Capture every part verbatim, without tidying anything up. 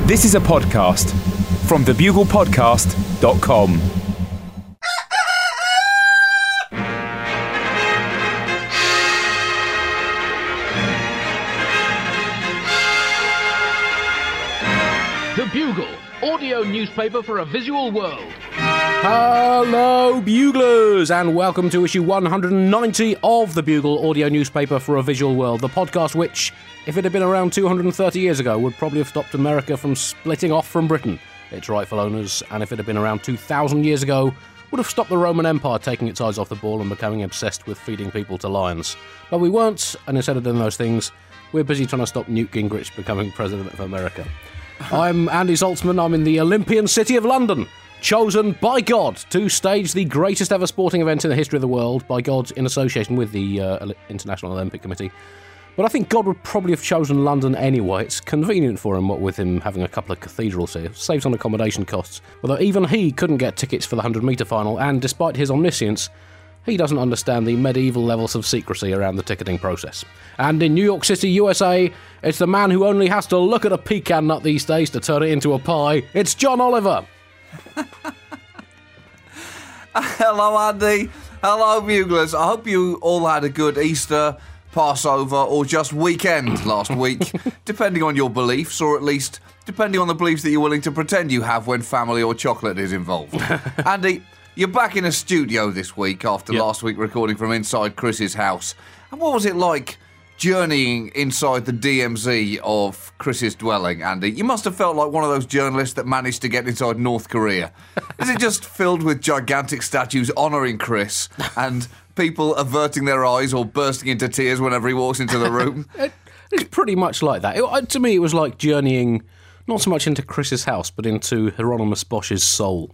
This is a podcast from the bugle podcast dot com. The Bugle, audio newspaper for a visual world. Hello, Buglers, and welcome to issue one hundred ninety of The Bugle, audio newspaper for a visual world, the podcast which, if it had been around two hundred thirty years ago, would probably have stopped America from splitting off from Britain, its rightful owners, and if it had been around two thousand years ago, would have stopped the Roman Empire taking its eyes off the ball and becoming obsessed with feeding people to lions. But we weren't, and instead of doing those things, we're busy trying to stop Newt Gingrich becoming President of America. I'm Andy Zaltzman, I'm in the Olympian city of London, chosen by God to stage the greatest ever sporting event in the history of the world, by God in association with the uh, International Olympic Committee. But I think God would probably have chosen London anyway. It's convenient for him, what with him having a couple of cathedrals here. Saves on accommodation costs. Although even he couldn't get tickets for the one hundred metre final, and despite his omniscience, he doesn't understand the medieval levels of secrecy around the ticketing process. And in New York City, U S A, it's the man who only has to look at a pecan nut these days to turn it into a pie. It's John Oliver. Hello, Andy. Hello, Buglers. I hope you all had a good Easter, Passover, or just weekend last week, depending on your beliefs, or at least depending on the beliefs that you're willing to pretend you have when family or chocolate is involved. Andy, you're back in a studio this week after Yep. last week recording from inside Chris's house. And what was it like journeying inside the D M Z of Chris's dwelling, Andy? You must have felt like one of those journalists that managed to get inside North Korea. Is it just filled with gigantic statues honouring Chris and people averting their eyes or bursting into tears whenever he walks into the room? It, it's pretty much like that. It, to me, it was like journeying not so much into Chris's house, but into Hieronymus Bosch's soul.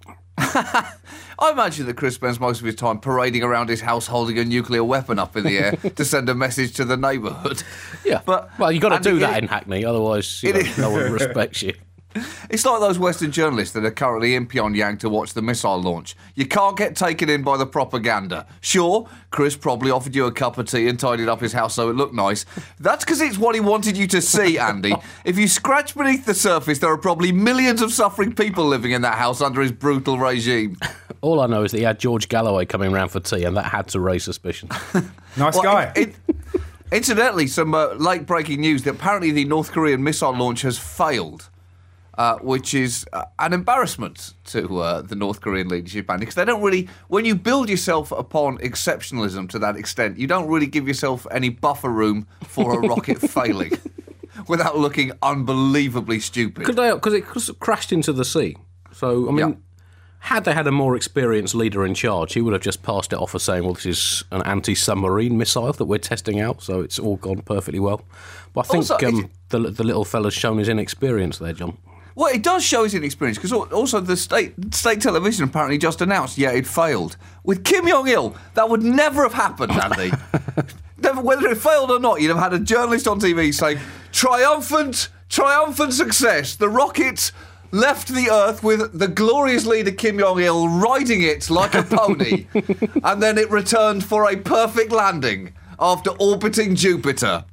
I imagine that Chris spends most of his time parading around his house holding a nuclear weapon up in the air to send a message to the neighbourhood. Yeah, but well, you've got to Andy, do that it, in Hackney, otherwise you it know, is- no one respects you. It's like those Western journalists that are currently in Pyongyang to watch the missile launch. You can't get taken in by the propaganda. Sure, Chris probably offered you a cup of tea and tidied up his house so it looked nice. That's because it's what he wanted you to see, Andy. If you scratch beneath the surface, there are probably millions of suffering people living in that house under his brutal regime. All I know is that he had George Galloway coming round for tea, and that had to raise suspicion. Nice Well, guy. it- it- incidentally, some uh, late-breaking news that apparently the North Korean missile launch has failed. Uh, which is uh, an embarrassment to uh, the North Korean leadership, Andy, because they don't really, when you build yourself upon exceptionalism to that extent, you don't really give yourself any buffer room for a rocket failing without looking unbelievably stupid. Could they? Because it cause it crashed into the sea. So I mean, Yeah. had they had a more experienced leader in charge, he would have just passed it off as saying, "Well, this is an anti-submarine missile that we're testing out, so it's all gone perfectly well." But I think Also, um, it- the the little fella's shown his inexperience there, John. Well, it does show his inexperience, because also the state state television apparently just announced, yeah, it failed. With Kim Jong-il, that would never have happened, Andy. Never, whether it failed or not, you'd have had a journalist on T V saying, triumphant, triumphant success. The rocket left the Earth with the glorious leader Kim Jong-il riding it like a pony, and then it returned for a perfect landing after orbiting Jupiter.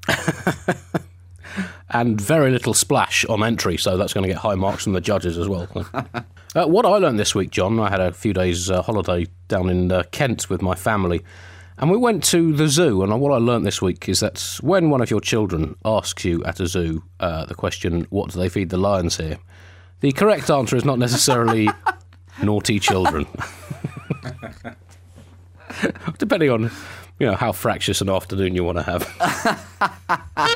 And very little splash on entry, so that's going to get high marks from the judges as well. uh, what I learned this week, John, I had a few days uh, holiday down in uh, Kent with my family, and we went to the zoo, and what I learned this week is that when one of your children asks you at a zoo uh, the question, what do they feed the lions here, the correct answer is not necessarily naughty children. Depending on, you know, how fractious an afternoon you want to have.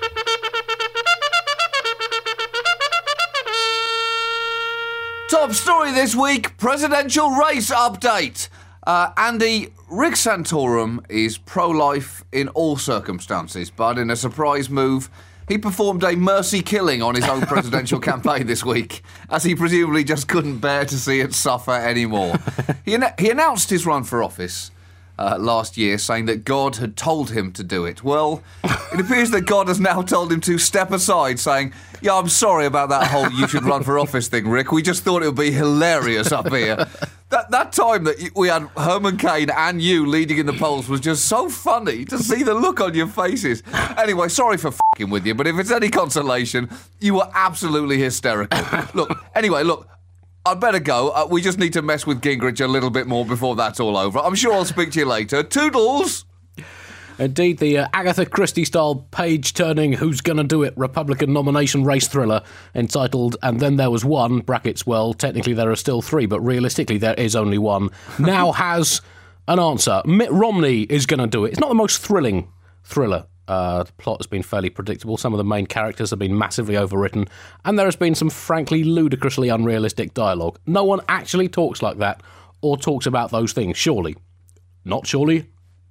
Top story this week, presidential race update. Uh, Andy, Rick Santorum is pro-life in all circumstances, but in a surprise move, he performed a mercy killing on his own presidential campaign this week, as he presumably just couldn't bear to see it suffer anymore. He, an- he announced his run for office uh, last year, saying that God had told him to do it. Well, it appears that God has now told him to step aside, saying, yeah, I'm sorry about that whole you should run for office thing, Rick. We just thought it would be hilarious up here. That that time that we had Herman Cain and you leading in the polls was just so funny to see the look on your faces. Anyway, sorry for f***ing with you, but if it's any consolation, you were absolutely hysterical. Look, anyway, look, I'd better go. Uh, we just need to mess with Gingrich a little bit more before that's all over. I'm sure I'll speak to you later. Toodles! Indeed, the uh, Agatha Christie-style page-turning Who's Gonna Do It Republican nomination race thriller entitled And Then There Was One, brackets, well, technically there are still three, but realistically there is only one, now has an answer. Mitt Romney is gonna do it. It's not the most thrilling thriller. Uh, the plot has been fairly predictable. Some of the main characters have been massively overwritten, and there has been some frankly ludicrously unrealistic dialogue. No one actually talks like that or talks about those things, surely. Not surely.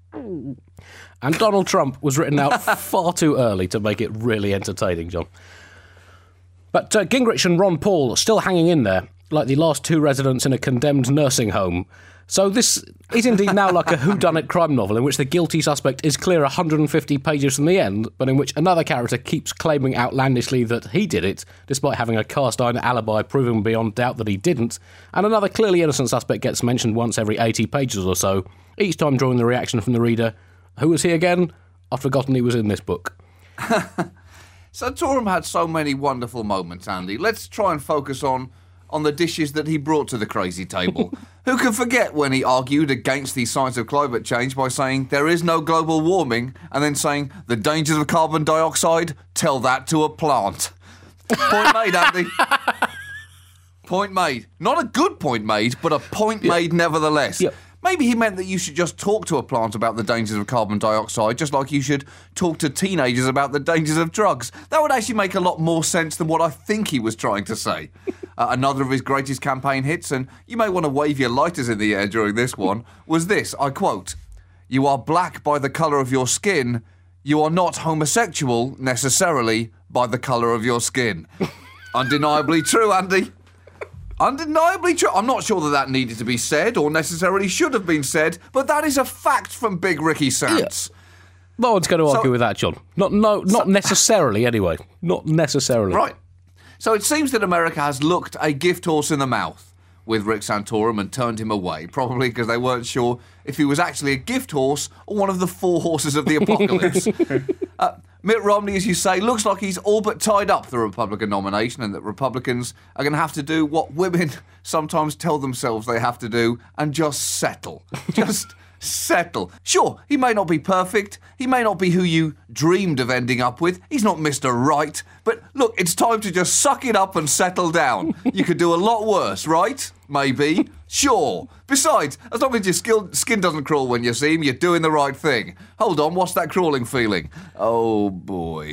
And Donald Trump was written out far too early to make it really entertaining, John. But uh, Gingrich and Ron Paul are still hanging in there, like the last two residents in a condemned nursing home. So this is indeed now like a whodunit crime novel in which the guilty suspect is clear one hundred fifty pages from the end, but in which another character keeps claiming outlandishly that he did it, despite having a cast-iron alibi proving beyond doubt that he didn't, and another clearly innocent suspect gets mentioned once every eighty pages or so, each time drawing the reaction from the reader. Who was he again? I've forgotten he was in this book. Santorum had so many wonderful moments, Andy. Let's try and focus on, on the dishes that he brought to the crazy table. Who can forget when he argued against the science of climate change by saying there is no global warming, and then saying the dangers of carbon dioxide, tell that to a plant. Point made, Andy. Point made. Not a good point made, but a point yeah. made nevertheless. Yeah. Maybe he meant that you should just talk to a plant about the dangers of carbon dioxide, just like you should talk to teenagers about the dangers of drugs. That would actually make a lot more sense than what I think he was trying to say. Uh, another of his greatest campaign hits, and you may want to wave your lighters in the air during this one, was this, I quote, "You are black by the colour of your skin. You are not homosexual, necessarily, by the colour of your skin." Undeniably true, Andy. Undeniably true. I'm not sure that that needed to be said or necessarily should have been said, but that is a fact from Big Ricky Sands. Yeah. No one's going to argue so, with that, John. Not no, not so, necessarily, anyway. Not necessarily. Right. So it seems that America has looked a gift horse in the mouth with Rick Santorum and turned him away, probably because they weren't sure if he was actually a gift horse or one of the four horses of the apocalypse. uh, Mitt Romney, as you say, looks like he's all but tied up the Republican nomination, and that Republicans are going to have to do what women sometimes tell themselves they have to do and just settle. Just settle. Sure, he may not be perfect. He may not be who you dreamed of ending up with. He's not Mister Right. But look, it's time to just suck it up and settle down. You could do a lot worse, right? Maybe. Sure. Besides, as long as your skill, skin doesn't crawl when you see him, you're doing the right thing. Hold on, what's that crawling feeling? Oh, boy.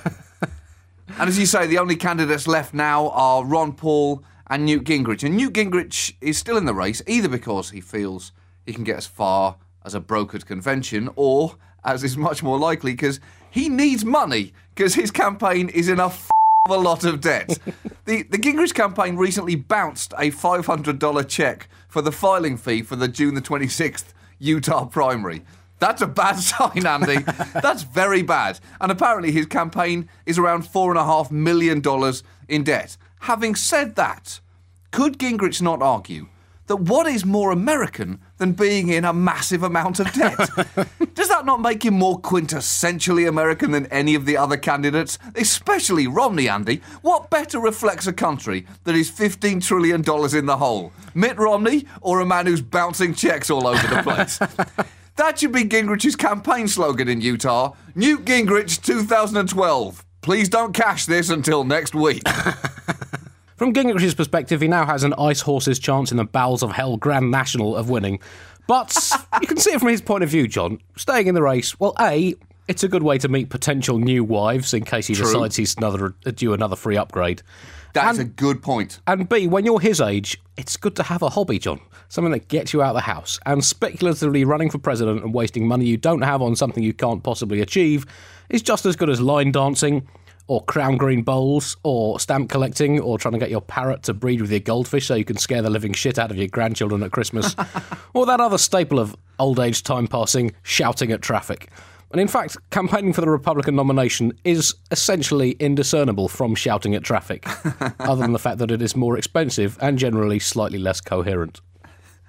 And as you say, the only candidates left now are Ron Paul and Newt Gingrich. And Newt Gingrich is still in the race, either because he feels he can get as far as a brokered convention, or, as is much more likely, because he needs money, because his campaign is in a f- of a lot of debt. The the Gingrich campaign recently bounced a five hundred dollars check for the filing fee for the June the twenty-sixth Utah primary. That's a bad sign, Andy. That's very bad. And apparently his campaign is around four point five million dollars in debt. Having said that, could Gingrich not argue that what is more American than being in a massive amount of debt? Does that not make him more quintessentially American than any of the other candidates? Especially Romney, Andy. What better reflects a country that is fifteen trillion dollars in the hole? Mitt Romney or a man who's bouncing checks all over the place? That should be Gingrich's campaign slogan in Utah. Newt Gingrich two thousand twelve. Please don't cash this until next week. From Gingrich's perspective, he now has an ice horse's chance in the bowels of hell Grand National of winning. But you can see it from his point of view, John. Staying in the race, well, A, it's a good way to meet potential new wives in case he True. decides he's another, due another free upgrade. That's and, a good point. And B, when you're his age, it's good to have a hobby, John. Something that gets you out of the house. And speculatively running for president and wasting money you don't have on something you can't possibly achieve is just as good as line dancing, or crown green bowls, or stamp collecting, or trying to get your parrot to breed with your goldfish so you can scare the living shit out of your grandchildren at Christmas, or that other staple of old age time passing, shouting at traffic. And in fact, campaigning for the Republican nomination is essentially indiscernible from shouting at traffic, other than the fact that it is more expensive and generally slightly less coherent.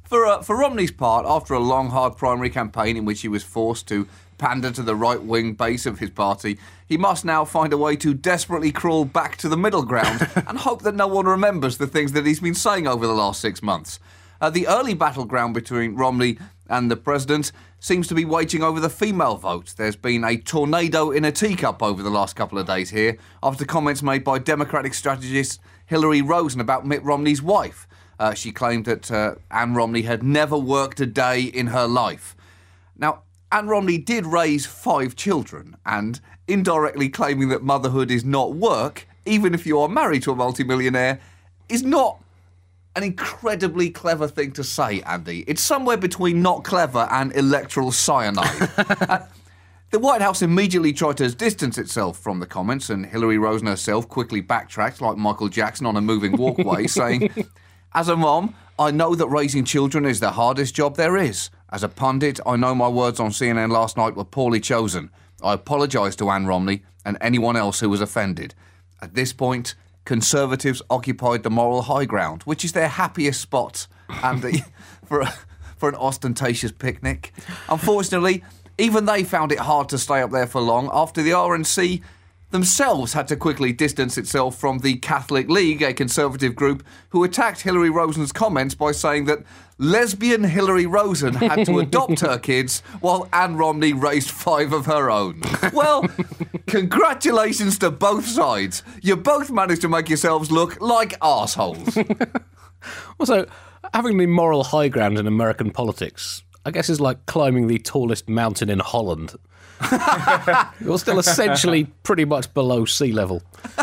For, uh, for Romney's part, after a long, hard primary campaign in which he was forced to pander to the right-wing base of his party, he must now find a way to desperately crawl back to the middle ground and hope that no one remembers the things that he's been saying over the last six months. Uh, the early battleground between Romney and the president seems to be waging over the female vote. There's been a tornado in a teacup over the last couple of days here after comments made by Democratic strategist Hillary Rosen about Mitt Romney's wife. Uh, she claimed that uh, Ann Romney had never worked a day in her life. Now, Ann Romney did raise five children, and indirectly claiming that motherhood is not work, even if you are married to a multimillionaire, is not an incredibly clever thing to say, Andy. It's somewhere between not clever and electoral cyanide. uh, the White House immediately tried to distance itself from the comments, and Hillary Rosen herself quickly backtracked like Michael Jackson on a moving walkway, saying, "As a mom, I know that raising children is the hardest job there is. As a pundit, I know my words on C N N last night were poorly chosen. I apologise to Ann Romney and anyone else who was offended. At this point, Conservatives occupied the moral high ground, which is their happiest spot, Andy, for, a, for an ostentatious picnic. Unfortunately, even they found it hard to stay up there for long after the R N C themselves had to quickly distance itself from the Catholic League, a conservative group who attacked Hillary Rosen's comments by saying that lesbian Hillary Rosen had to adopt her kids while Ann Romney raised five of her own. Well, congratulations to both sides. You both managed to make yourselves look like arseholes. Also, having the moral high ground in American politics, I guess, is like climbing the tallest mountain in Holland. You're still essentially pretty much below sea level.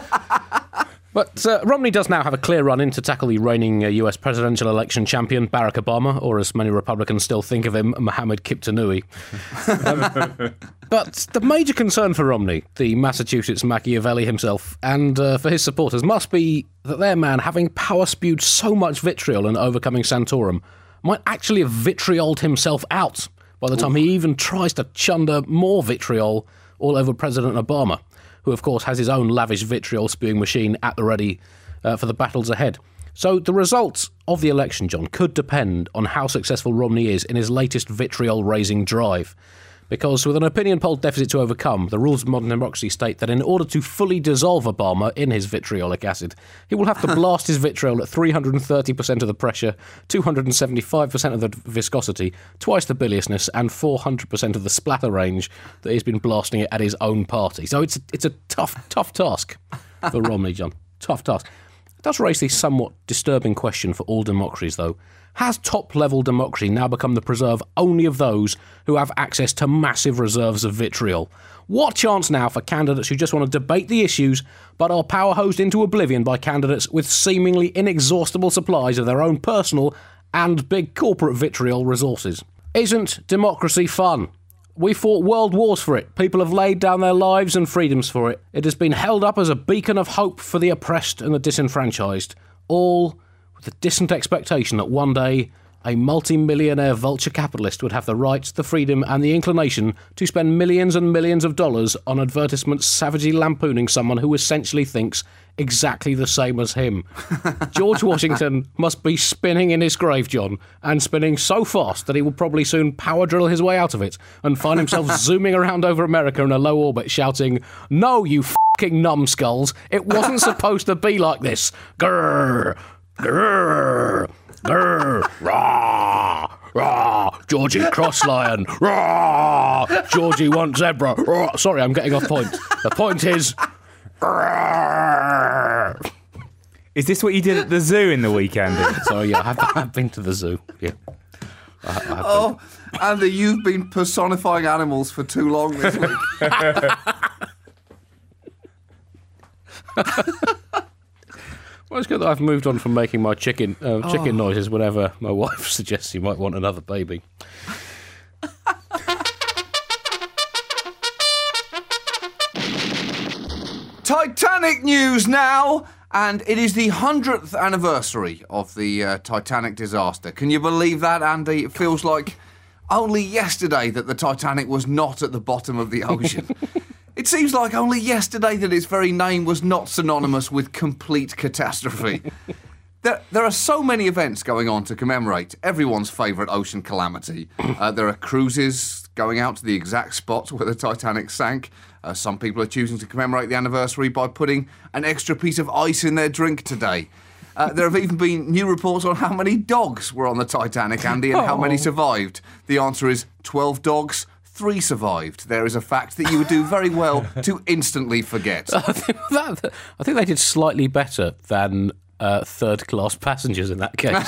But uh, Romney does now have a clear run in to tackle the reigning uh, U S presidential election champion, Barack Obama, or as many Republicans still think of him, Mohammed Kiptanui. Um, but the major concern for Romney, the Massachusetts Machiavelli himself, and uh, for his supporters must be that their man, having power spewed so much vitriol in overcoming Santorum, might actually have vitrioled himself out by the time Ooh. he even tries to chunder more vitriol all over President Obama, who, of course, has his own lavish vitriol-spewing machine at the ready uh, for the battles ahead. So the results of the election, John, could depend on how successful Romney is in his latest vitriol-raising drive. Because with an opinion poll deficit to overcome, the rules of modern democracy state that in order to fully dissolve Obama in his vitriolic acid, he will have to blast his vitriol at three hundred thirty percent of the pressure, two hundred seventy-five percent of the viscosity, twice the biliousness, and four hundred percent of the splatter range that he's been blasting it at his own party. So it's a, it's a tough, tough task for Romney, John. Tough task. It does raise the somewhat disturbing question for all democracies, though. Has top-level democracy now become the preserve only of those who have access to massive reserves of vitriol? What chance now for candidates who just want to debate the issues but are power-hosed into oblivion by candidates with seemingly inexhaustible supplies of their own personal and big corporate vitriol resources? Isn't democracy fun? We fought world wars for it. People have laid down their lives and freedoms for it. It has been held up as a beacon of hope for the oppressed and the disenfranchised, all the distant expectation that one day a multi-millionaire vulture capitalist would have the right, the freedom and the inclination to spend millions and millions of dollars on advertisements savagely lampooning someone who essentially thinks exactly the same as him. George Washington must be spinning in his grave, John, and spinning so fast that he will probably soon power drill his way out of it and find himself zooming around over America in a low orbit shouting, "No, you f***ing numbskulls, it wasn't supposed to be like this. Grrr. Grrr, grrr, rah, rah, Georgie Crosslion, rah, Georgie wants zebra, rah. Sorry, I'm getting off point. The point is, grrr. Is this what you did at the zoo in the weekend? Sorry, yeah, I have, I have been to the zoo. Yeah. I, I have oh, Andy, you've been personifying animals for too long this week. Well, it's good that I've moved on from making my chicken uh, chicken oh. noises whenever my wife suggests she might want another baby. Titanic news now, and it is the hundredth anniversary of the uh, Titanic disaster. Can you believe that, Andy? It feels like only yesterday that the Titanic was not at the bottom of the ocean. It seems like only yesterday that its very name was not synonymous with complete catastrophe. There, there are so many events going on to commemorate everyone's favourite ocean calamity. Uh, there are cruises going out to the exact spot where the Titanic sank. Uh, some people are choosing to commemorate the anniversary by putting an extra piece of ice in their drink today. Uh, there have even been new reports on how many dogs were on the Titanic, Andy, and how many survived. The answer is twelve dogs, three survived. There is a fact that you would do very well to instantly forget. I think, that, I think they did slightly better than uh, third-class passengers in that case.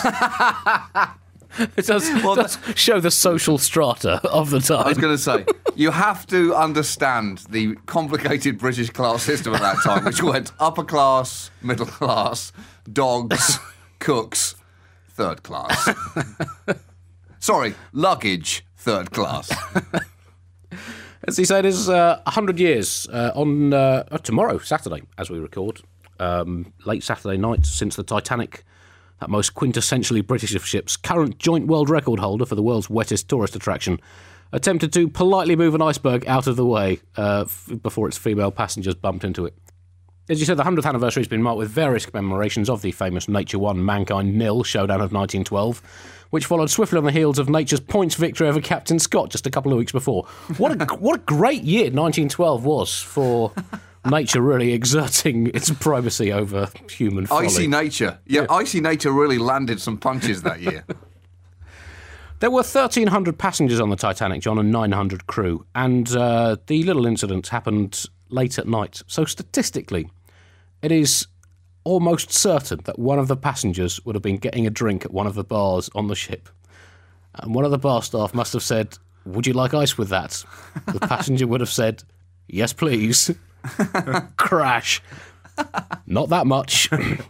It does, well, does show the social strata of the time. I was going to say, you have to understand the complicated British class system at that time, which went upper class, middle class, dogs, cooks, third class. Sorry, luggage, third class. As he said, it's uh, one hundred years uh, on uh, tomorrow, Saturday, as we record. Um, late Saturday night since the Titanic, that most quintessentially British of ships, current joint world record holder for the world's wettest tourist attraction, attempted to politely move an iceberg out of the way uh, f- before its female passengers bumped into it. As you said, the one hundredth anniversary has been marked with various commemorations of the famous Nature one, Mankind nil showdown of nineteen twelve, which followed swiftly on the heels of Nature's points victory over Captain Scott just a couple of weeks before. What a, what a great year nineteen twelve was for Nature really exerting its primacy over human folly. Icy Nature. Yeah, yeah, Icy Nature really landed some punches that year. There were thirteen hundred passengers on the Titanic, John, and nine hundred crew, and uh, the little incident happened late at night. So statistically, it is almost certain that one of the passengers would have been getting a drink at one of the bars on the ship. And one of the bar staff must have said, "Would you like ice with that?" The passenger would have said, "Yes, please." Crash. Not that much.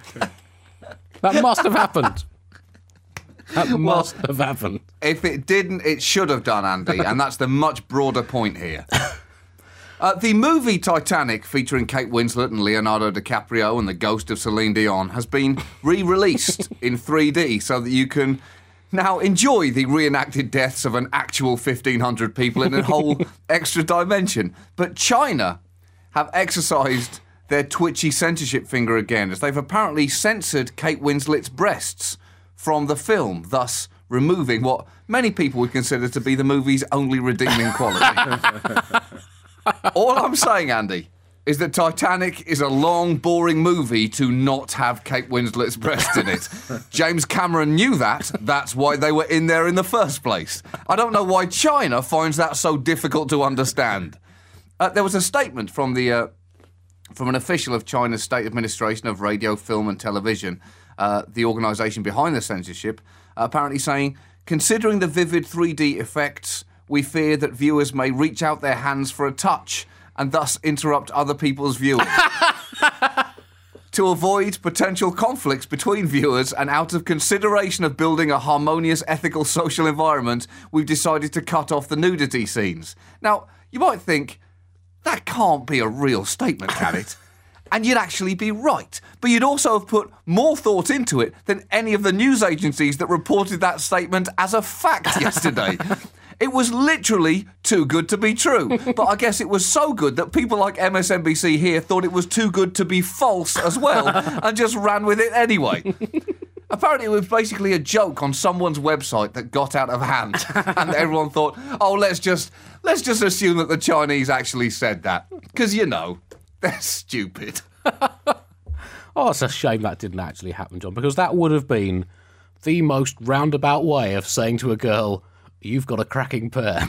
That must have happened. That must well, have happened. If it didn't, it should have done, Andy, and that's the much broader point here. Uh, the movie Titanic, featuring Kate Winslet and Leonardo DiCaprio and the ghost of Celine Dion, has been re-released in three D so that you can now enjoy the reenacted deaths of an actual fifteen hundred people in a whole extra dimension. But China have exercised their twitchy censorship finger again, as they've apparently censored Kate Winslet's breasts from the film, thus removing what many people would consider to be the movie's only redeeming quality. All I'm saying, Andy, is that Titanic is a long, boring movie to not have Kate Winslet's breasts in it. James Cameron knew that. That's why they were in there in the first place. I don't know why China finds that so difficult to understand. Uh, there was a statement from the uh, from an official of China's State Administration of Radio, Film and Television, uh, the organisation behind the censorship, uh, apparently saying, "Considering the vivid three D effects, we fear that viewers may reach out their hands for a touch and thus interrupt other people's viewing. To avoid potential conflicts between viewers and out of consideration of building a harmonious, ethical, social environment, we've decided to cut off the nudity scenes." Now, you might think, that can't be a real statement, can it? And you'd actually be right. But you'd also have put more thought into it than any of the news agencies that reported that statement as a fact yesterday. It was literally too good to be true. But I guess it was so good that people like M S N B C here thought it was too good to be false as well and just ran with it anyway. Apparently it was basically a joke on someone's website that got out of hand, and everyone thought, oh, let's just let's just assume that the Chinese actually said that. Because, you know, they're stupid. Oh, it's a shame that didn't actually happen, John, because that would have been the most roundabout way of saying to a girl, "You've got a cracking pair."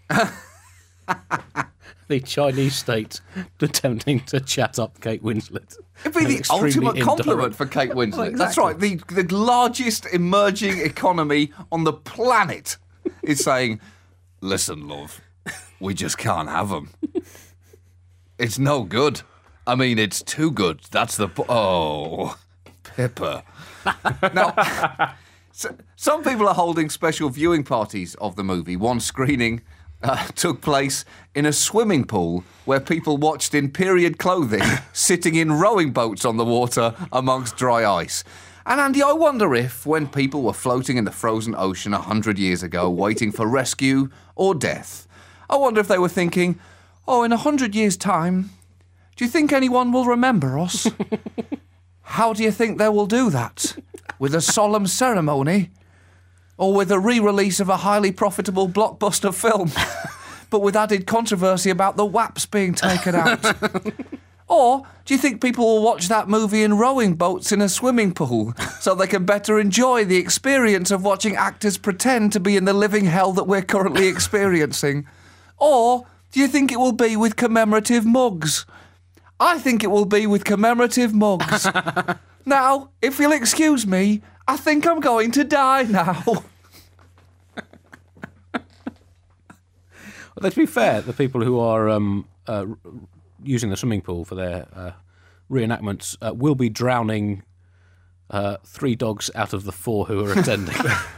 The Chinese state attempting to chat up Kate Winslet. It'd be the ultimate compliment for Kate Winslet. Well, exactly. That's right. The, the largest emerging economy on the planet is saying, "Listen, love, we just can't have them. It's no good. I mean, it's too good. That's the... Po- oh, Pippa." Now, so, some people are holding special viewing parties of the movie. One screening uh, took place in a swimming pool where people watched in period clothing, sitting in rowing boats on the water amongst dry ice. And Andy, I wonder if, when people were floating in the frozen ocean a hundred years ago, waiting for rescue or death, I wonder if they were thinking, oh, in a hundred years' time, do you think anyone will remember us? How do you think they will do that? with a solemn ceremony, or with a re-release of a highly profitable blockbuster film, but with added controversy about the W A Ps being taken out? Or do you think people will watch that movie in rowing boats in a swimming pool so they can better enjoy the experience of watching actors pretend to be in the living hell that we're currently experiencing? Or do you think it will be with commemorative mugs? I think it will be with commemorative mugs. Now, if you'll excuse me, I think I'm going to die now. Well, to be fair, the people who are um, uh, using the swimming pool for their uh, reenactments uh, will be drowning uh, three dogs out of the four who are attending.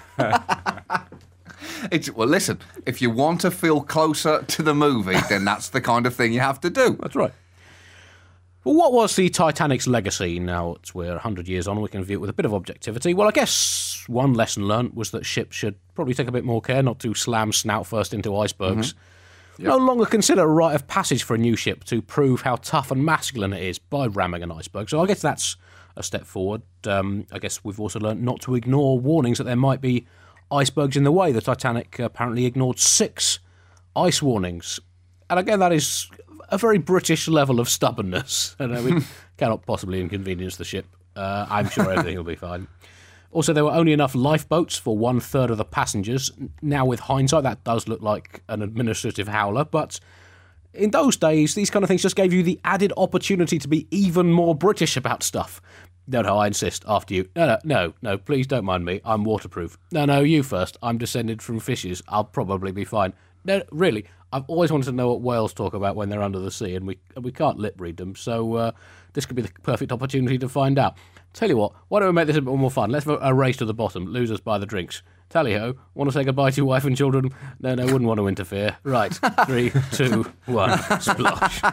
It's, well, listen, if you want to feel closer to the movie, then that's the kind of thing you have to do. That's right. Well, what was the Titanic's legacy? Now that we're one hundred years on, we can view it with a bit of objectivity. Well, I guess one lesson learnt was that ships should probably take a bit more care not to slam snout first into icebergs. Mm-hmm. Yep. No longer consider a rite of passage for a new ship to prove how tough and masculine it is by ramming an iceberg. So I guess that's a step forward. Um, I guess we've also learnt not to ignore warnings that there might be icebergs in the way. The Titanic apparently ignored six ice warnings. And again, that is a very British level of stubbornness. And uh, we cannot possibly inconvenience the ship. Uh, I'm sure everything will be fine. Also, there were only enough lifeboats for one third of the passengers. Now, with hindsight, that does look like an administrative howler, but in those days, these kind of things just gave you the added opportunity to be even more British about stuff. No, no, I insist, after you. No, no, no, no, please don't mind me, I'm waterproof. No, no, you first, I'm descended from fishes, I'll probably be fine. No, really, I've always wanted to know what whales talk about when they're under the sea, and we we can't lip read them, so uh, this could be the perfect opportunity to find out. Tell you what, why don't we make this a bit more fun? Let's have a race to the bottom, losers buy the drinks. Tally-ho, want to say goodbye to your wife and children? No, no, wouldn't want to interfere. Right, three, two, one, splosh.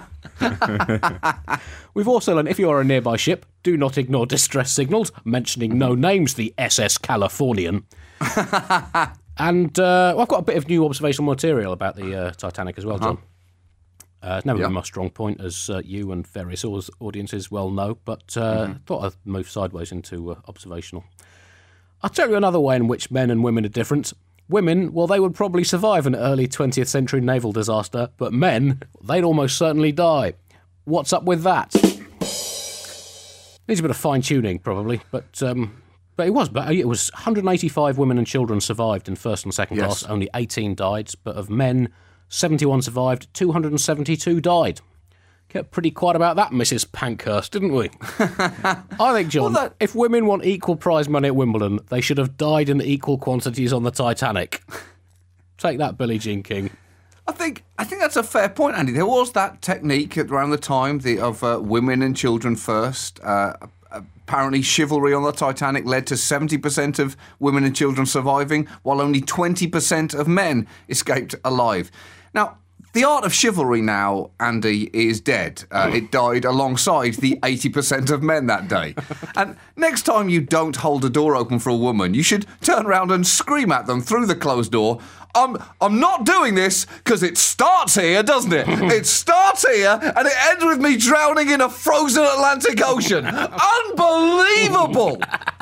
We've also learned if you are a nearby ship, do not ignore distress signals, mentioning no names, the S S Californian. And uh, well, I've got a bit of new observational material about the uh, Titanic as well, John. Uh, it's never Yep. been my strong point, as uh, you and various aus- audiences well know, but uh, mm-hmm. thought I'd move sideways into uh, observational. I'll tell you another way in which men and women are different. Women, well, they would probably survive an early twentieth century naval disaster, but men, they'd almost certainly die. What's up with that? Needs a bit of fine-tuning, probably, but um, but it was. But it was one hundred eighty-five women and children survived in first and second Yes. class. Only eighteen died, but of men, seventy-one survived, two hundred seventy-two died. Kept pretty quiet about that, Missus Pankhurst, didn't we? I think, John, Well, that- if women want equal prize money at Wimbledon, they should have died in equal quantities on the Titanic. Take that, Billie Jean King. I think I think that's a fair point, Andy. There was that technique at around the time the, of uh, women and children first. Uh, apparently, chivalry on the Titanic led to seventy percent of women and children surviving, while only twenty percent of men escaped alive. Now, the art of chivalry now, Andy, is dead. Uh, it died alongside the eighty percent of men that day. And next time you don't hold a door open for a woman, you should turn around and scream at them through the closed door, I'm, I'm not doing this because it starts here, doesn't it? It starts here and it ends with me drowning in a frozen Atlantic Ocean. Unbelievable!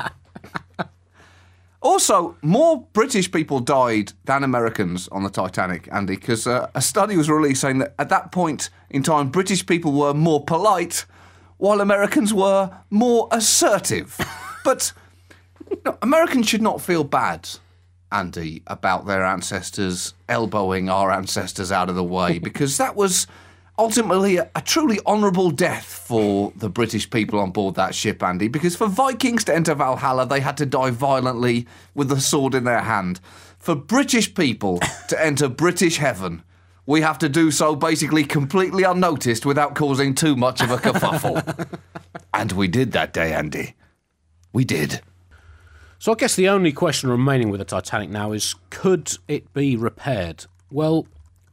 Also, more British people died than Americans on the Titanic, Andy, because uh, a study was released saying that at that point in time, British people were more polite, while Americans were more assertive. But no, Americans should not feel bad, Andy, about their ancestors elbowing our ancestors out of the way, because that was ultimately a, a truly honourable death for the British people on board that ship, Andy, because for Vikings to enter Valhalla, they had to die violently with the sword in their hand. For British people to enter British heaven, we have to do so basically completely unnoticed without causing too much of a kerfuffle. And we did that day, Andy. We did. So I guess the only question remaining with the Titanic now is, could it be repaired? Well,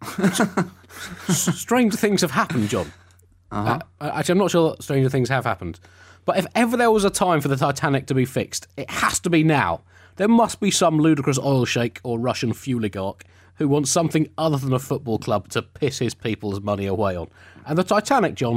strange things have happened, John. Uh-huh. Uh, actually, I'm not sure that stranger things have happened. But if ever there was a time for the Titanic to be fixed, it has to be now. There must be some ludicrous oil sheik or Russian fueligarch who wants something other than a football club to piss his people's money away on. And the Titanic, John,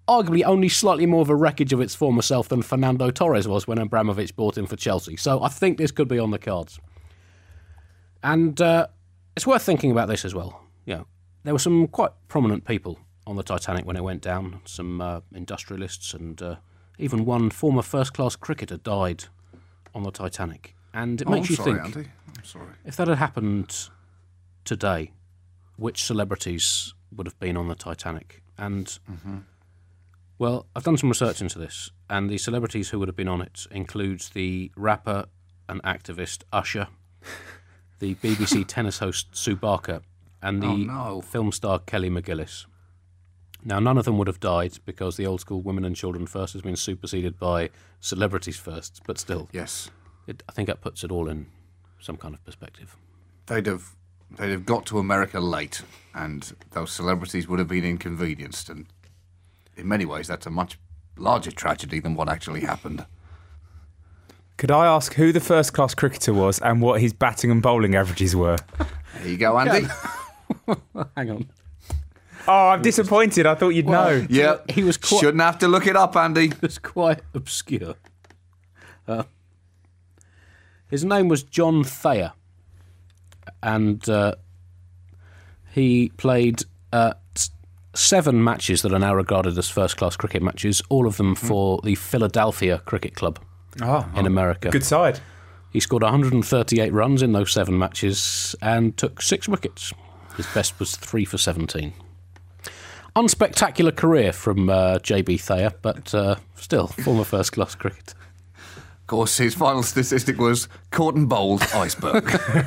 arguably only slightly more of a wreckage of its former self than Fernando Torres was when Abramovich bought him for Chelsea. So I think this could be on the cards. And uh, it's worth thinking about this as well. You know, there were some quite prominent people on the Titanic when it went down. Some uh, industrialists and uh, even one former first-class cricketer died on the Titanic. And it Oh, makes I'm you sorry, think, Andy. I'm sorry. if that had happened today, which celebrities would have been on the Titanic? And, Mm-hmm. well, I've done some research into this, and the celebrities who would have been on it includes the rapper and activist Usher, the B B C tennis host Sue Barker, and the Oh, no. film star Kelly McGillis. Now, none of them would have died because the old school women and children first has been superseded by celebrities first, but still, Yes. it, I think that puts it all in some kind of perspective. They'd have they'd have got to America late, and those celebrities would have been inconvenienced. And in many ways, that's a much larger tragedy than what actually happened. Could I ask who the first-class cricketer was and what his batting and bowling averages were? There you go, Andy. Hang on. Oh, I'm disappointed. I thought you'd know. Yeah, He was quite- shouldn't have to look it up, Andy. It's quite obscure. Uh, his name was John Thayer, and uh, he played uh, s- seven matches that are now regarded as first-class cricket matches, all of them for the Philadelphia Cricket Club Oh, in America. good side. He scored one hundred thirty-eight runs in those seven matches and took six wickets. His best was three for seventeen. Unspectacular career from uh, J B Thayer, but uh, still, former first-class cricketer. Of course, his final statistic was caught and bowled iceberg.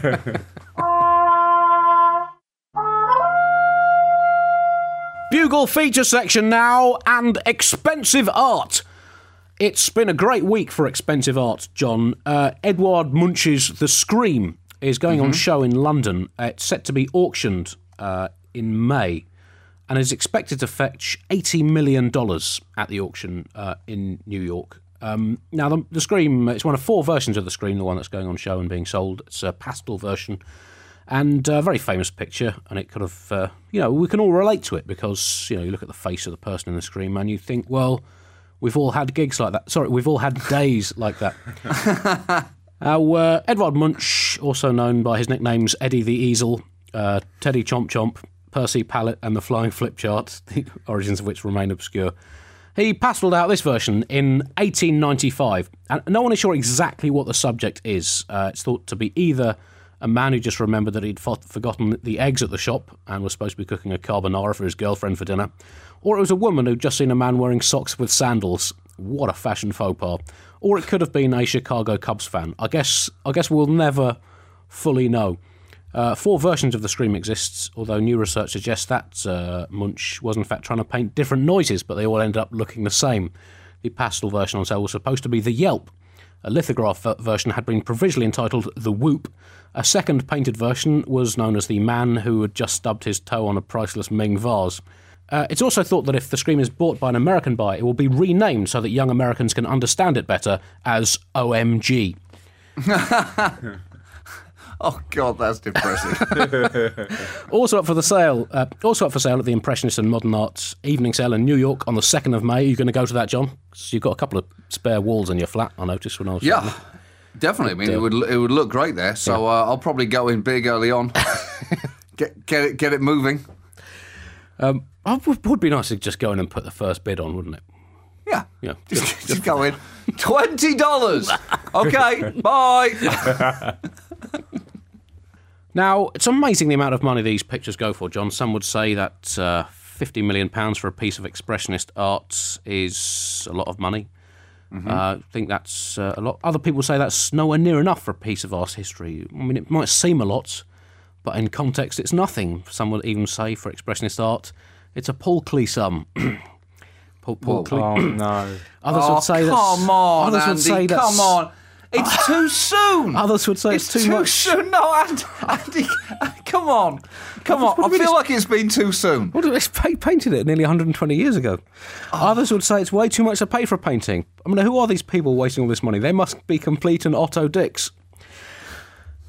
Bugle feature section now, and expensive art. It's been a great week for expensive art, John. Uh, Edward Munch's The Scream is going on show in London. Uh, it's set to be auctioned uh, in May and is expected to fetch eighty million dollars at the auction uh, in New York. Um, now, the, the Scream, it's one of four versions of The Scream, the one that's going on show and being sold. It's a pastel version. And a very famous picture, and it kind of, uh, you know, we can all relate to it because, you know, you look at the face of the person in the Scream and you think, well, we've all had gigs like that. Sorry, we've all had days like that. Now, uh, Edward Munch, also known by his nicknames Eddie the Easel, uh, Teddy Chomp Chomp, Percy Pallet, and the Flying Flip Chart, the origins of which remain obscure, he pasteled out this version in eighteen ninety-five. And no one is sure exactly what the subject is. Uh, it's thought to be either a man who just remembered that he'd fo- forgotten the eggs at the shop and was supposed to be cooking a carbonara for his girlfriend for dinner, or it was a woman who'd just seen a man wearing socks with sandals. What a fashion faux pas. Or it could have been a Chicago Cubs fan. I guess I guess we'll never fully know. Uh, four versions of the Scream exists, although new research suggests that uh, Munch was in fact trying to paint different noises, but they all ended up looking the same. The pastel version on sale was supposed to be The Yelp. A lithograph ver- version had been provisionally entitled The Whoop. A second painted version was known as The Man Who Had Just Stubbed His Toe on a Priceless Ming Vase. Uh, it's also thought that if the Scream is bought by an American buyer, it will be renamed so that young Americans can understand it better as O M G. Oh, God, that's depressing. Also up for the sale, uh, also up for sale at the Impressionist and Modern Arts evening sale in New York on the second of May. Are you going to go to that, John? 'Cause you've got a couple of spare walls in your flat, I noticed when I was... Yeah, definitely. I mean, it would it would look great there. So uh, I'll probably go in big early on. get get it get it moving. Um, it would would be nice to just go in and put the first bid on, wouldn't it? Yeah. Yeah. Just, just go in. Twenty dollars. Okay. Bye. Now, it's amazing the amount of money these pictures go for, John. Some would say that uh, fifty million pounds for a piece of expressionist art is a lot of money. Mm-hmm. Uh, I think that's uh, a lot. Other people say that's nowhere near enough for a piece of art history. I mean, it might seem a lot, but in context, it's nothing. Some would even say for expressionist art, it's a paltry sum. Paul, Paul Cle- Oh, no. Others Oh, would say that's... come on, others Andy. would say that's, Come on. It's too soon. Others would say it's, It's too, too much. soon. No, Andy, Andy, come on. Come on. I feel like it's been too soon. Well, they pa- painted it nearly one hundred twenty years ago. Oh. Others would say it's way too much to pay for a painting. I mean, who are these people wasting all this money? They must be complete and Otto dicks.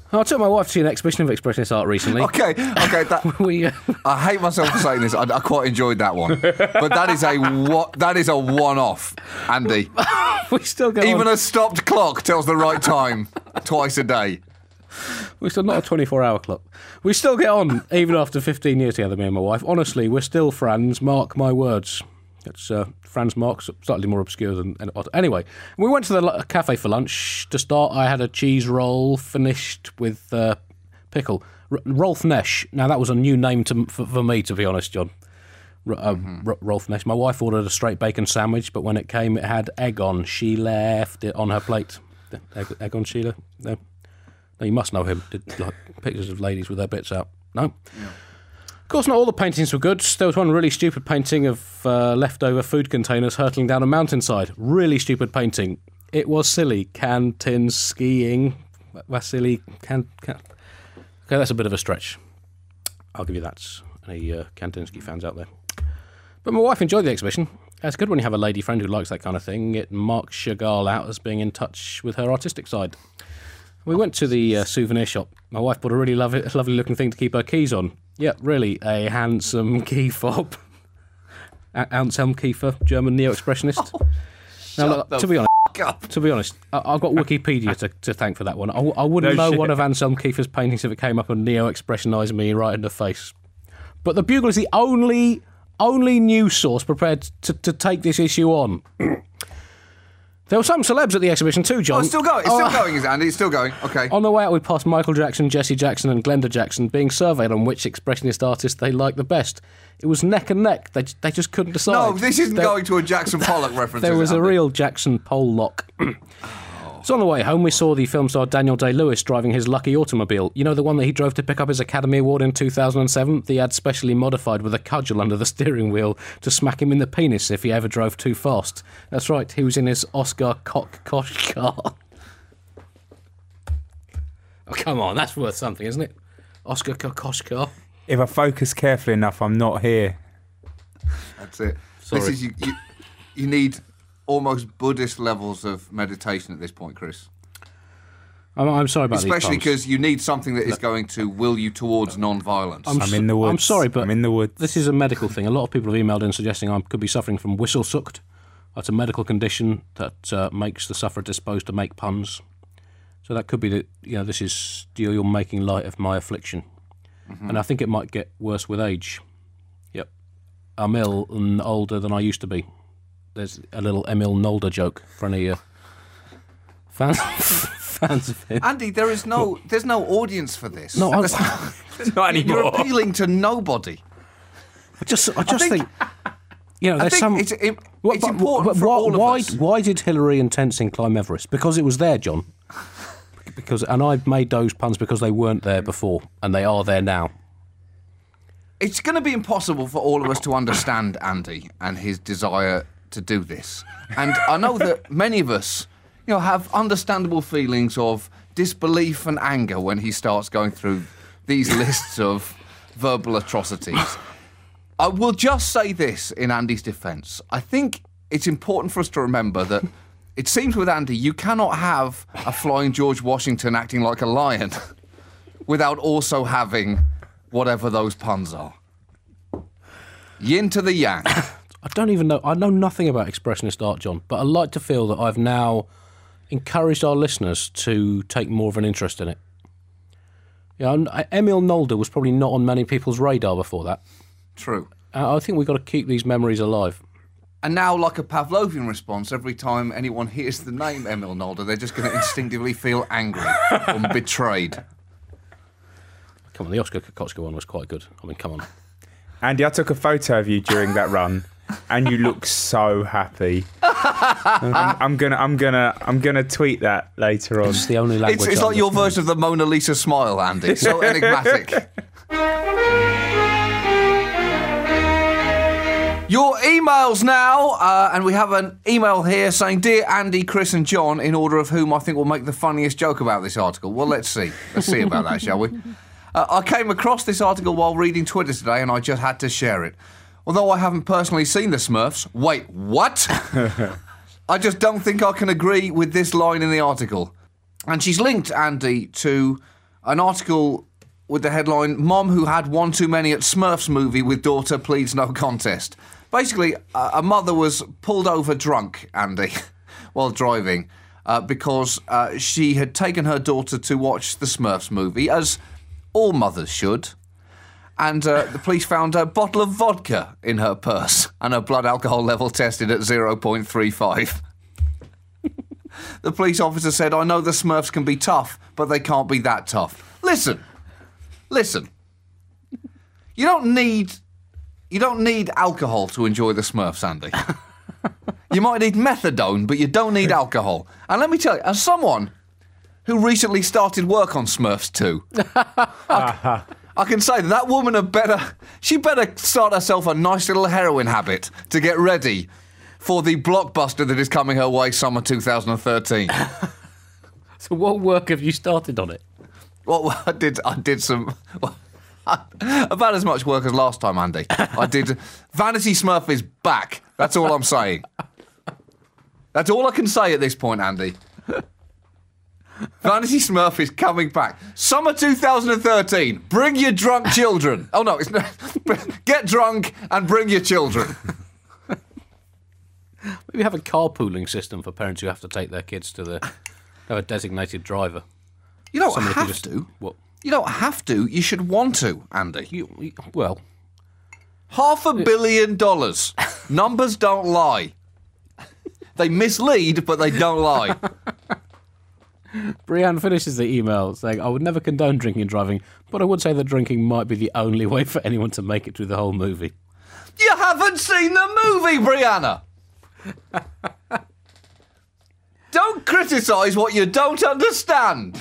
I took my wife to see an exhibition of expressionist art recently. Okay, okay. That, we, uh, I hate myself for saying this. I, I quite enjoyed that one, but that is a what? That is a one-off, Andy. we still go Even on. a stopped clock tells the right time twice a day. We're still not a twenty-four hour clock. We still get on, even after fifteen years together, me and my wife. Honestly, we're still friends, mark my words. It's uh, Franz Marx, slightly more obscure than... Anyway, we went to the l- cafe for lunch. To start, I had a cheese roll finished with uh, pickle. R- Rolf Nesch. Now, that was a new name to, for, for me, to be honest, John. R- uh, mm-hmm. R- Rolf Nesch. My wife ordered a straight bacon sandwich, but when it came, it had egg on. She left it on her plate. Egg, egg on Sheila? No. No, you must know him. Did like pictures of ladies with their bits out. No? Yeah. Of course, not all the paintings were good. There was one really stupid painting of uh, leftover food containers hurtling down a mountainside. Really stupid painting. It was silly. Kandinskying. Vasily Kan... Kan- okay, that's a bit of a stretch. I'll give you that. Any uh, Kandinsky fans out there. But my wife enjoyed the exhibition. It's good when you have a lady friend who likes that kind of thing. It marks Chagall out as being in touch with her artistic side. We went to the uh, souvenir shop. My wife bought a really lovely, lovely looking thing to keep her keys on. Yeah, really, a handsome key fob. Anselm Kiefer, German neo-expressionist. Oh, now, look, to be honest, up. to be honest, I, I've got Wikipedia to, to thank for that one. I, I wouldn't No know shit. one of Anselm Kiefer's paintings if it came up and neo-expressionised me right in the face. But the Bugle is the only only news source prepared to, to take this issue on. There were some celebs at the exhibition too, John. Oh, it's still going. It's still Oh, going, is it, Andy? It's still going. Okay. On the way out, we passed Michael Jackson, Jesse Jackson and Glenda Jackson being surveyed on which expressionist artist they liked the best. It was neck and neck. They they just couldn't decide. No, this isn't There- going to a Jackson Pollock reference. There is it, was a Andy? real Jackson pole lock. So on the way home, we saw the film star Daniel Day-Lewis driving his lucky automobile. You know, the one that he drove to pick up his Academy Award in two thousand seven? The ad specially modified with a cudgel under the steering wheel to smack him in the penis if he ever drove too fast. That's right, he was in his Oscar cock kosh car. Oh, come on, that's worth something, isn't it? Oscar kosh car. If I focus carefully enough, I'm not here. That's it. Sorry. This is you, you. You need almost Buddhist levels of meditation at this point, Chris. I'm, I'm sorry about Especially these puns. because you need something that is going to will you towards non-violence. I'm I'm in the woods. I'm sorry, but I'm in the woods. This is a medical thing. A lot of people have emailed in suggesting I could be suffering from whistle-sucked. That's a medical condition that uh, makes the sufferer disposed to make puns. So that could be that, you know, this is, you're you're making light of my affliction. Mm-hmm. And I think it might get worse with age. Yep. I'm ill and older than I used to be. There's a little Emil Nolde joke for any uh, fans, fans of him. Andy, there is no, there's no audience for this. No, I- There's- Not You're anymore. appealing to nobody. I just, I just think- think, you know, I there's think some... it's, it, What- it's but- important but for why, all of why, us. Why did Hillary and Tenzing climb Everest? Because it was there, John. Because, and I made those puns because they weren't there before, and they are there now. It's going to be impossible for all of us to understand Andy and his desire to do this. And I know that many of us, you know, have understandable feelings of disbelief and anger when he starts going through these lists of verbal atrocities. I will just say this in Andy's defence. I think it's important for us to remember that it seems with Andy, you cannot have a flying George Washington acting like a lion without also having whatever those puns are. Yin to the yang. I don't even know. I know nothing about expressionist art, John, but I like to feel that I've now encouraged our listeners to take more of an interest in it. Yeah, you know, Emil Nolde was probably not on many people's radar before that. True. Uh, I think we've got to keep these memories alive. And now, like a Pavlovian response, every time anyone hears the name Emil Nolde, they're just going to instinctively feel angry or betrayed. Come on, the Oscar Kokoschka one was quite good. I mean, come on. Andy, I took a photo of you during that run, and you look so happy. I'm, I'm gonna, I'm gonna, I'm gonna tweet that later on. It's the only language. It's, it's I like your understand. version of the Mona Lisa smile, Andy. So enigmatic. Your emails now, uh, and we have an email here saying, "Dear Andy, Chris and John, in order of whom I think will make the funniest joke about this article." Well, let's see. Let's see about that, shall we? Uh, I came across this article while reading Twitter today, and I just had to share it. Although I haven't personally seen the Smurfs. Wait, what? I just don't think I can agree with this line in the article. And she's linked, Andy, to an article with the headline, Mom who had one too many at Smurfs movie with daughter pleads no contest. Basically, a, a mother was pulled over drunk, Andy, while driving, uh, because uh, she had taken her daughter to watch the Smurfs movie, as all mothers should. And uh, the police found a bottle of vodka in her purse and her blood alcohol level tested at zero point three five. The police officer said, I know the Smurfs can be tough, but they can't be that tough. Listen, listen. You don't need, you don't need alcohol to enjoy the Smurfs, Andy. You might need methadone, but you don't need alcohol. And let me tell you, as someone who recently started work on Smurfs two, I, I can say that, that woman had better, she better start herself a nice little heroin habit to get ready for the blockbuster that is coming her way summer two thousand thirteen. So what work have you started on it? Well, I did I did some... Well, about as much work as last time, Andy. I did... Vanity Smurf is back. That's all I'm saying. That's all I can say at this point, Andy. Vanity Smurf is coming back. Summer two thousand thirteen. Bring your drunk children. Oh, no, it's not. Get drunk and bring your children. Maybe have a carpooling system for parents who have to take their kids to the have a designated driver. You don't Somebody have just, to. What? You don't have to. You should want to, Andy. You, you, well, Half a billion dollars. Numbers don't lie. They mislead, but they don't lie. Brianne finishes the email saying, I would never condone drinking and driving, but I would say that drinking might be the only way for anyone to make it through the whole movie. You haven't seen the movie, Brianna! Don't criticise what you don't understand!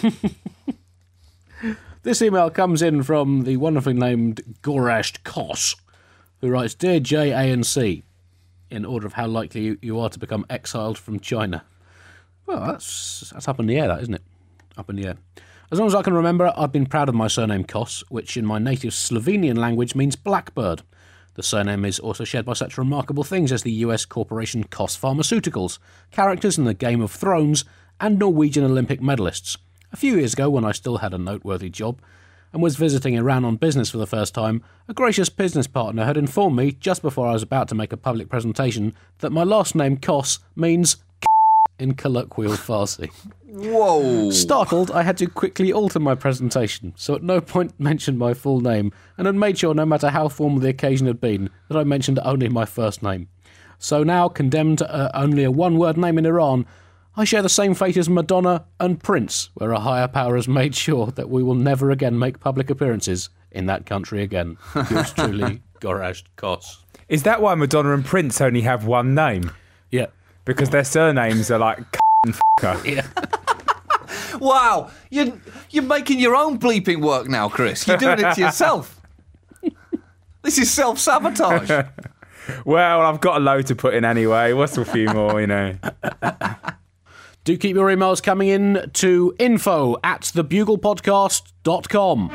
This email comes in from the wonderfully named Gorazd Kos, who writes, Dear J, A and C, in order of how likely you, you are to become exiled from China. Well, that's that's up in the air, that, isn't it? Up in the air. As long as I can remember, I've been proud of my surname Kos, which in my native Slovenian language means blackbird. The surname is also shared by such remarkable things as the U S corporation Kos Pharmaceuticals, characters in the Game of Thrones, and Norwegian Olympic medalists. A few years ago, when I still had a noteworthy job, and was visiting Iran on business for the first time, a gracious business partner had informed me, just before I was about to make a public presentation, that my last name Kos means in colloquial Farsi. Whoa! Startled, I had to quickly alter my presentation, so at no point mentioned my full name, and had made sure, no matter how formal the occasion had been, that I mentioned only my first name. So now, condemned to uh, only a one-word name in Iran, I share the same fate as Madonna and Prince, where a higher power has made sure that we will never again make public appearances in that country again. Yours truly, Gorazd Kos. Is that why Madonna and Prince only have one name? Yeah. Because their surnames are like and f***er. Yeah. Wow! You're, you're making your own bleeping work now, Chris. You're doing it to yourself. This is self-sabotage. Well, I've got a load to put in anyway. What's a few more, you know? Do keep your emails coming in to info at thebuglepodcast dot com.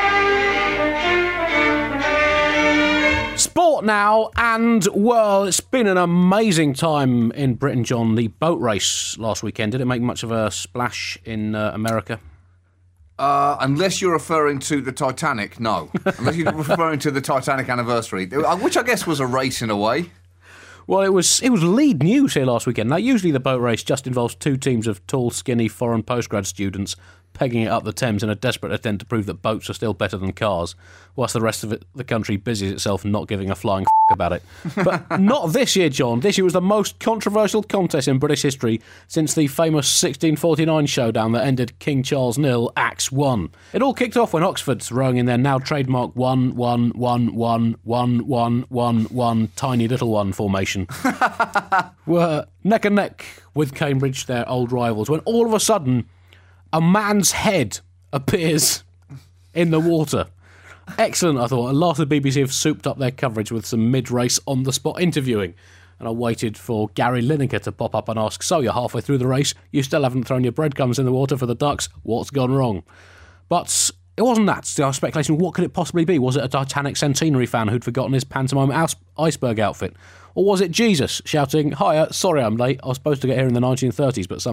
Sport now, and, well, it's been an amazing time in Britain, John. The boat race last weekend, did it make much of a splash in uh, America? Uh, unless you're referring to the Titanic, no. Unless you're referring to the Titanic anniversary, which I guess was a race in a way. Well, it was it was lead news here last weekend. Now, usually the boat race just involves two teams of tall, skinny foreign postgrad students pegging it up the Thames in a desperate attempt to prove that boats are still better than cars, whilst the rest of it, the country busies itself not giving a flying f*** about it. But not this year, John. This year was the most controversial contest in British history since the famous sixteen forty-nine showdown that ended King Charles nil, Axe one. It all kicked off when Oxford's, rowing in their now trademark one, one, one, one, one, one, one, one, tiny little one formation, were neck and neck with Cambridge, their old rivals, when all of a sudden a man's head appears in the water. Excellent, I thought. At last the B B C have souped up their coverage with some mid-race on-the-spot interviewing. And I waited for Gary Lineker to pop up and ask, so you're halfway through the race, you still haven't thrown your breadcrumbs in the water for the ducks, what's gone wrong? But it wasn't that. Still, I was speculating, what could it possibly be? Was it a Titanic centenary fan who'd forgotten his pantomime iceberg outfit? Or was it Jesus shouting, hiya, sorry I'm late, I was supposed to get here in the nineteen thirties, but something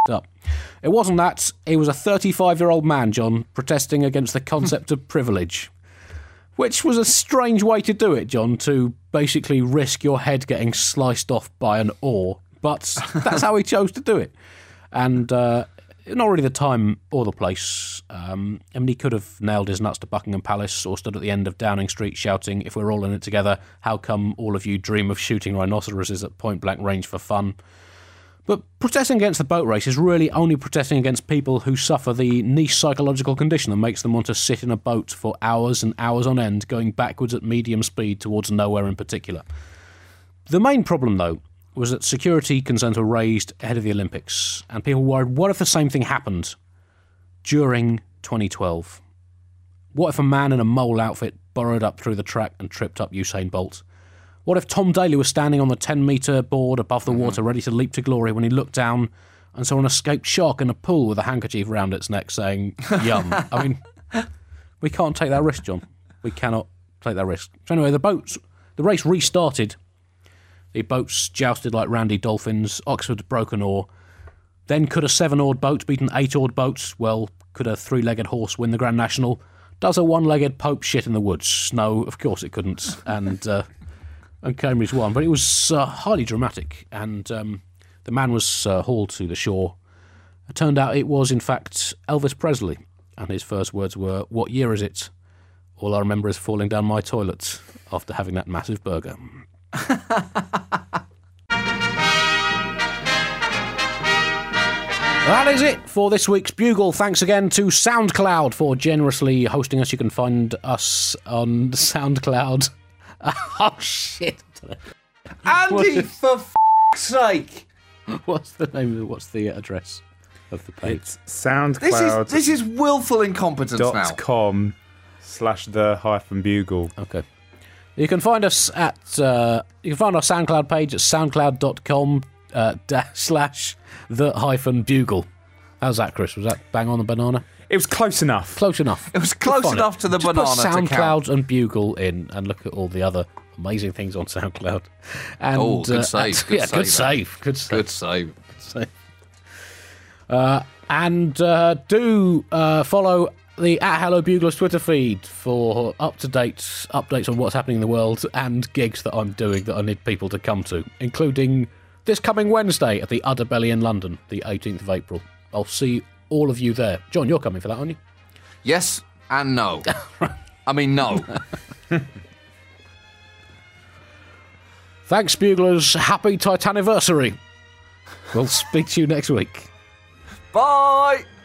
up. It wasn't that. He was a thirty-five-year-old man, John, protesting against the concept of privilege. Which was a strange way to do it, John, to basically risk your head getting sliced off by an oar. But that's how he chose to do it. And uh, not really the time or the place. Um, I mean, he could have nailed his nuts to Buckingham Palace or stood at the end of Downing Street shouting, if we're all in it together, how come all of you dream of shooting rhinoceroses at point-blank range for fun? But protesting against the boat race is really only protesting against people who suffer the niche psychological condition that makes them want to sit in a boat for hours and hours on end, going backwards at medium speed towards nowhere in particular. The main problem, though, was that security concerns were raised ahead of the Olympics, and people worried, what if the same thing happened during twenty twelve? What if a man in a mole outfit burrowed up through the track and tripped up Usain Bolt? What if Tom Daley was standing on the ten-metre board above the water, ready to leap to glory, when he looked down and saw an escaped shark in a pool with a handkerchief around its neck saying, yum? I mean, we can't take that risk, John. We cannot take that risk. So anyway, the boats, the race restarted. The boats jousted like randy dolphins. Oxford broke an oar. Then could a seven-oared boat beat an eight-oared boat? Well, could a three-legged horse win the Grand National? Does a one-legged Pope shit in the woods? No, of course it couldn't. And... Uh, And Cambridge won, but it was uh, highly dramatic, and um, the man was uh, hauled to the shore. It turned out it was, in fact, Elvis Presley, and his first words were, "What year is it? All I remember is falling down my toilet after having that massive burger." That is it for this week's Bugle. Thanks again to SoundCloud for generously hosting us. You can find us on SoundCloud. Oh, shit. Andy, for f***'s sake. What's the name of it? What's the address of the page? It's SoundCloud. This is, this is willful incompetence now. Dot com slash the hyphen bugle. Okay. You can find us at, uh, you can find our SoundCloud page at soundcloud.com uh, dash slash the hyphen bugle. How's that, Chris? Was that bang on the banana? It was close enough. Close enough. It was close Fine. enough to the Just banana put to count. SoundCloud and Bugle in and look at all the other amazing things on SoundCloud. And, Oh, good uh, save, and- good yeah, save, good save. Good save. Good save. Good save. Uh, and uh, do uh, follow the at Hello Buglers Twitter feed for up-to-date updates on what's happening in the world and gigs that I'm doing that I need people to come to, including this coming Wednesday at the Udderbelly in London, the eighteenth of April. I'll see all of you there. John, you're coming for that, aren't you? Yes and no. I mean, no. Thanks, Buglers. Happy Titaniversary. We'll speak to you next week. Bye.